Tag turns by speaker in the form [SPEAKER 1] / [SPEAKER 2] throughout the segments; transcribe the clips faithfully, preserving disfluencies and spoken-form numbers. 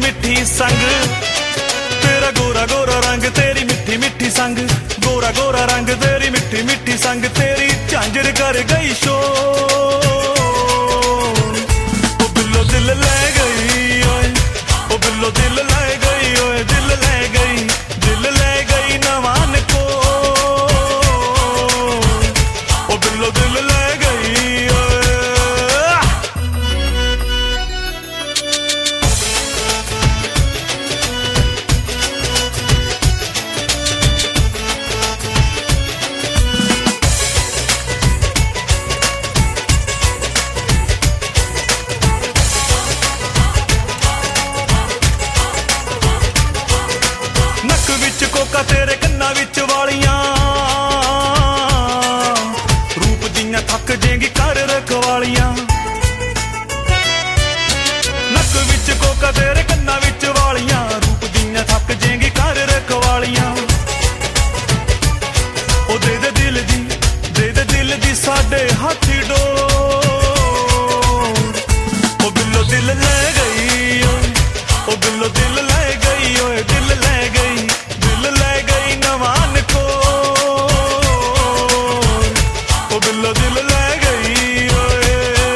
[SPEAKER 1] मिठी संग, तेरा गोरा गोरा रंग तेरी मिठी मिठी संग, गोरा गोरा रंग तेरी मिठी मिठी संग, तेरी झांझर कर गई शोर। ओ बिल्लो दिल ले गई ओए, ओ बिल्लो दिल ले गई ओए, दिल ले गई, दिल ले गई नवान को। ओ बिल्लो दिल ले गई ओए। कोका तेरे कन्ना विच वालियां, रूप दियां थक जेंगी कर रखवालियां। नक विच कोका तेरे कन्ना विच वालियां, रूप दियां थक जेंगी कर रखवालियां। ओ दे दे दिल दी, दे दे दिल दी साडे हाथी डोर। ओ बिल्लो दिल ले गई ओए, ओ बिल्लो दिल ले गई ओए, दिल ले गई, दिल ले गई नवान को। ओ बिल्लो दिल ले गई ओए।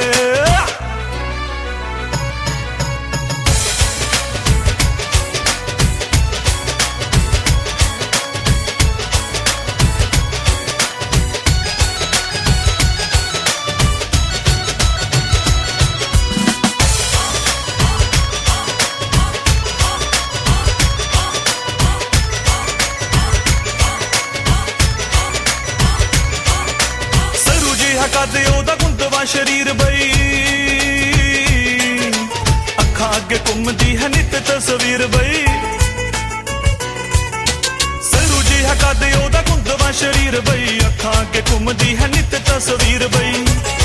[SPEAKER 1] कद ओदा गुंदवा शरीर बई, अखां अगे घुमदी है नित तस्वीर बई। सरू जी है कद ओदा गुंदवा शरीर बई, अखां अगे घुमदी है नित तस्वीर बई।